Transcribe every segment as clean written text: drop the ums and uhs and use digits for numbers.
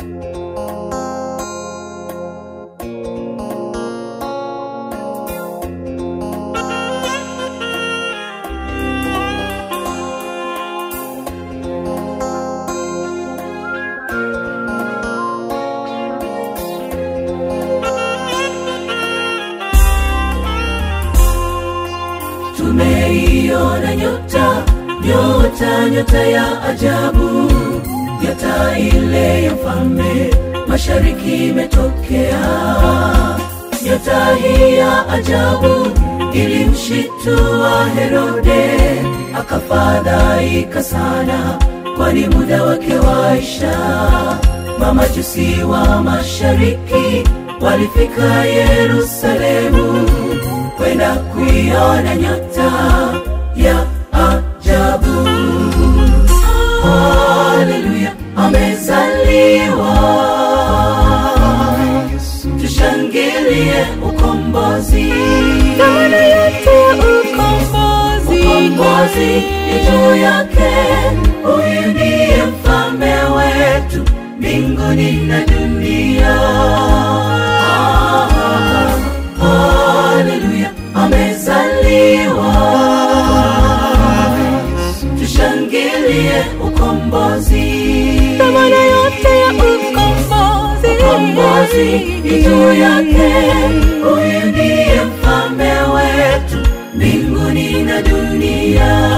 Tumeiona nyota ya ajabu, nyota ile ya mfalme mashariki imetokea. Nyota hii ya ajabu ilimshitua Herode, akafadhaika sana, kwani muda wake waisha. Mamajusi wa mashariki walifika Yerusalemu kwenda kuiona nyota ya ajabu. Haleluya, amezaliwa, tushangilie ukombozi. Dhamana yote ya ukombozi juu yake. Huyu ndiye mfalme wetu mbinguni na dunia. Haleluya, amezaliwa, tushangilie ukombozi. Dhamana yote ya ukombozi juu yake. Huyu ndiye mfalme wetu mbinguni na dunia.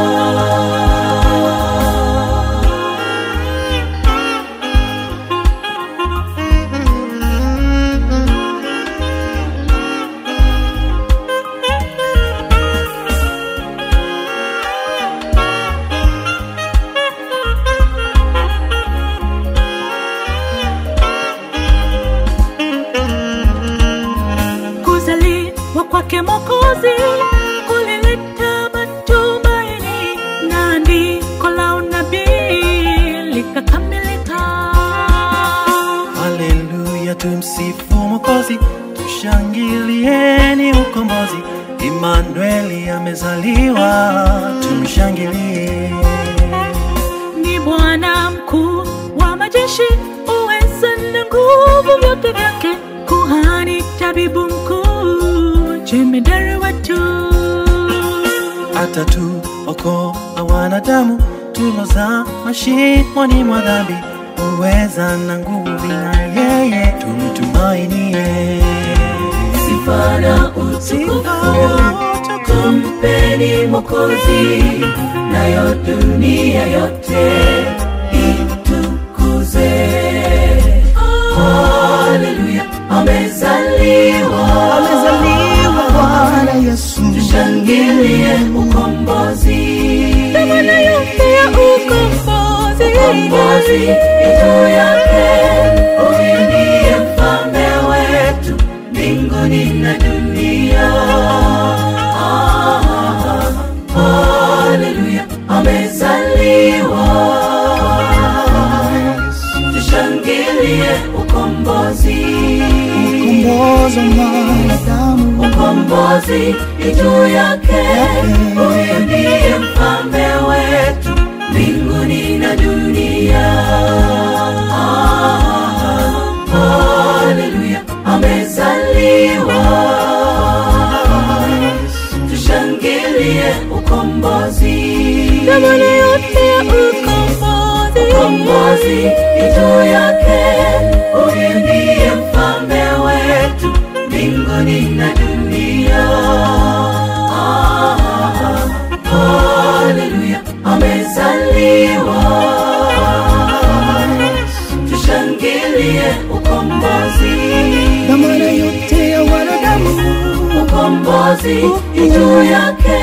Kwake Mwokozi kulileta matumaini, na andiko la unabii likakamilika. Haleluya, tumsifu Mwokozi, tushangilieni ukombozi. Emmanueli amezaliwa, tumshangilie. Ni Bwana mkuu wa majeshi, uweza na nguvu vyote vyake. Kuhani, tabibu mkuu, jemedari wetu, atatuokoa wanadamu tuloza mashimoni mwa dhambi. Uweza na nguvu na yeye tumtumainie. Sifa na utukufu tumpeni Mwokozi, nayo dunia yote itukuze. Haleluya, amezaliwa Bwana Yesu, tushangilie ukombozi. Dhamana yote ya ukombozi juu yake. Huyu ndiye mfalme wetu mbinguni na dunia. Haleluya, amezaliwa, tushangilie ukombozi. Ukombozi juu yake. Huyu ndiye mfalme wetu mbinguni na dunia. Haleluya, amezaliwa, tushangilie ukombozi. Dhamana yote ya ukombozi juu yake. Huyu ndiye mfalme wetu mbinguni na dunia. Haleluya, amezaliwa, tushangilie ukombozi. Dhamana yote ya wanadamu, ukombozi juu yake.